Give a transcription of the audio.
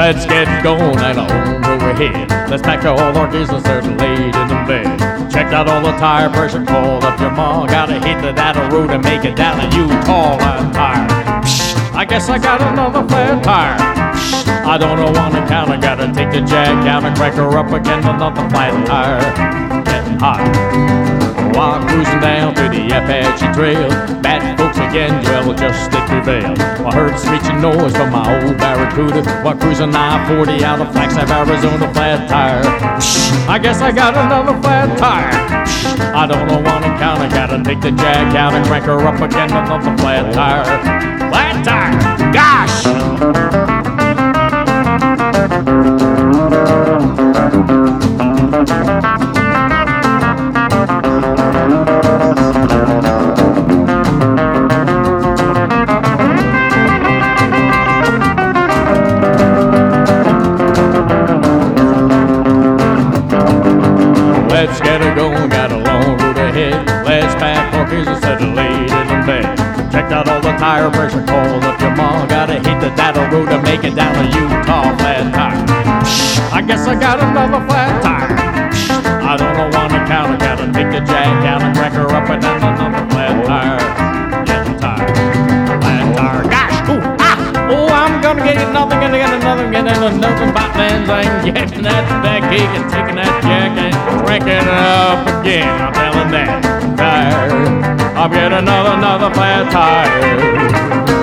Let's get going and on over ahead. Let's pack all our gears and start laid in the bed. Checked out all the tire pressure, called up your mom. Gotta hit that road and make it down to Utah. I'm tired. I guess I got another flat tire. I don't know on the counter. Gotta take the jack out and crack her up again. Another flat tire. Getting hot. While cruising down through the Apache Trail, bad folks again, well, just did prevail. I heard a screeching noise from my old Barracuda while cruising I-40 out of Flagstaff, Arizona, flat tire. I guess I got another flat tire. I don't know on the counter. Gotta take the jack out and crank her up again. Another flat tire. Flat tire. Gosh! Let's get it going, got a long road ahead. Let's pack our gears and settle laid in the bed. Checked out all the tire pressure, called up your mom. Gotta hit the data road to make it down to Utah, flat tire. I guess I got another flat tire. I don't know on the counter. Gotta take the jack out and crack her up and down another flat tire. Getting tired. Flat tire. Gosh! Ooh! Ah! Oh, I'm gonna get nothing and get another, get another about that thing. Getting that gig and taking that jack and cranking it up again. I'm telling that tire. I'll get another flat tire.